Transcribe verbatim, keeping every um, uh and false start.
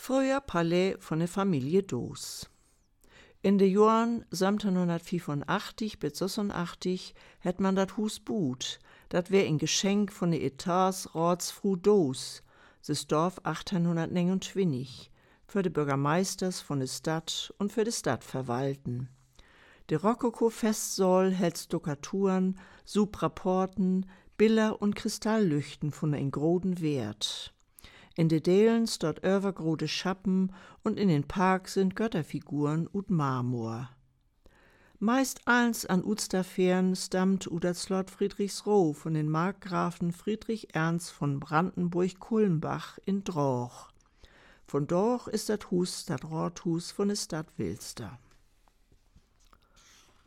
Früher Palais von der Familie Doos. In de Jahren siebzehnhundertfünfundachtzig bis sechsundachtzig hat man dat Hus buht. Dat wär ein Geschenk von de Etats Ratsfrau Doos, des Dorf achtzehnhundertneunundzwanzig, für de Bürgermeisters von de Stadt und für de Stadtverwalten. De Rokoko-Festsaal hält Stuckaturen, Supraporten, Biller und Kristalllüchten von en groden Wert. In de Delen stot övergrode Schappen und in den Park sind Götterfiguren ut Marmor. Meist eins an Utsterfern stammt u dat Slot Friedrichsroh von den Markgrafen Friedrich Ernst von Brandenburg-Kulmbach in Droch. Von Droch ist dat Hus dat Rathus von de Stadt Wilster.